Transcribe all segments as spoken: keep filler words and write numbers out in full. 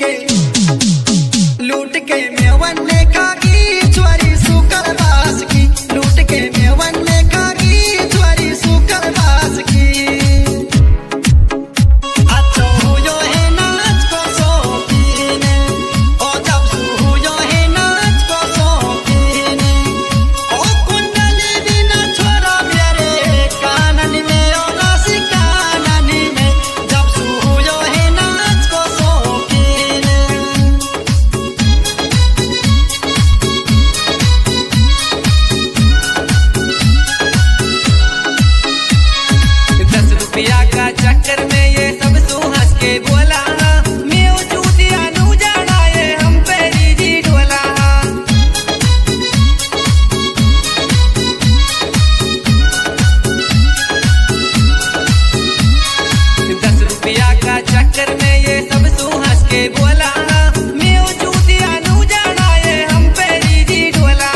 के लूट के मेवन ने खागी ज्वारी सुकर बास की लूट के मेवन ने खागी ज्वारी सुकर बास की अच्छो हुयो है नाच को सोपीने ओ जब सु हुयो है नाच को सोपीने ओ कुंडली बिना छोरा मेरे कानन में ओ नासी कानन में जब सु हुयो है नाच को सोपीने दस रुपया का चक्कर में ये सब सो हंस के बोला मैं वो चूतिया नू जाना ये हम पे जी ढोला दस रुपया का चक्कर में ये सब सो हंस के बोला मैं वो चूतिया नू जाना ये हम पे जी ढोला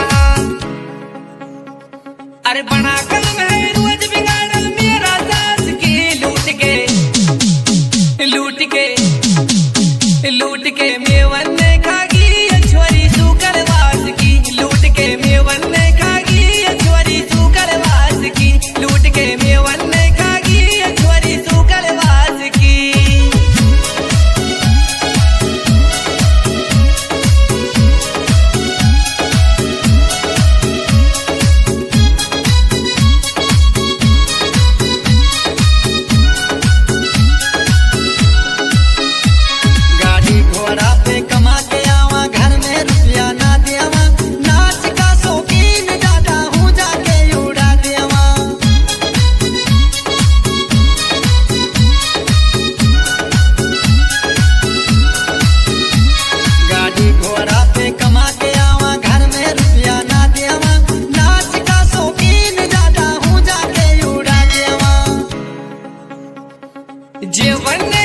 अरे बना कलम है रोज बिगाड़ा मेरा सास की लूट के लूट के लूट के मेवन ने खागी छोरी सुकर वास की लूट के मेवन ने खागी छोरी सुकर वास की लूट के मेवन ने खागी छोरी सुकर वास की गाड़ी घोड़ा पे कमा के आवा घर में रुपया ना देवा नाच का शौकीन ज्यादा हूँ जाके उड़ा देवा गाड़ी घोड़ा पे कमा के आवा घर में रुपया ना देवा नाच का शौकीन ज्यादा हूँ जाके उड़ा देवा जीवन ने